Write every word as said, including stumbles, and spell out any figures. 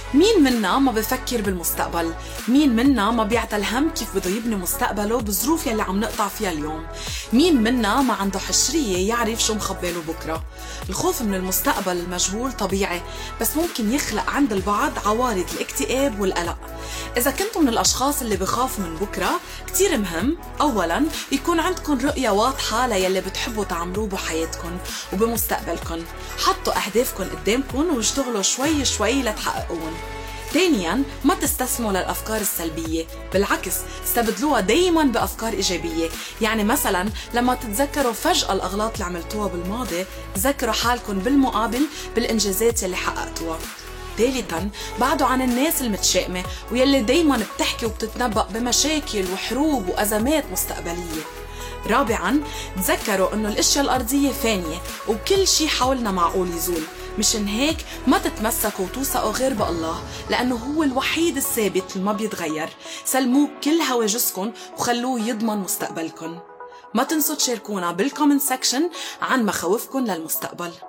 مين منا ما بفكر بالمستقبل؟ مين منا ما بيعتل الهم كيف بده يبني مستقبله بظروف يلي عم نقطع فيها اليوم؟ مين منا ما عنده حشرية يعرف شو مخباله بكرة؟ الخوف من المستقبل المجهول طبيعي، بس ممكن يخلق عند البعض عوارض الاكتئاب والقلق. إذا كنتم من الأشخاص اللي بخافوا من بكرة، كتير مهم أولاً يكون عندكم رؤية واضحة ليلي بتحبوا تعملوه بحياتكم وبمستقبلكم. حطوا أهدافكم قدامكم واشتغلوا شوي شوي لتحققون. ثانياً، ما تستسلموا للأفكار السلبية، بالعكس استبدلوها دايماً بأفكار إيجابية. يعني مثلاً لما تتذكروا فجأة الأغلاط اللي عملتوها بالماضي، ذكروا حالكم بالمقابل بالإنجازات اللي حققتوها. ثالثاً، بعدوا عن الناس المتشائمة ويلي دايماً بتحكي وبتتنبأ بمشاكل وحروب وأزمات مستقبلية. رابعاً، تذكروا إنه الأشياء الأرضية فانية وكل شي حولنا معقول يزول. مشان هيك ما تتمسكوا وتوثقوا غير بالله، لأنه هو الوحيد الثابت اللي ما بيتغير. سلموه كل هواجسكن وخلوه يضمن مستقبلكن. ما تنسوا تشاركونا بالكومنت سيكشن عن مخاوفكن للمستقبل.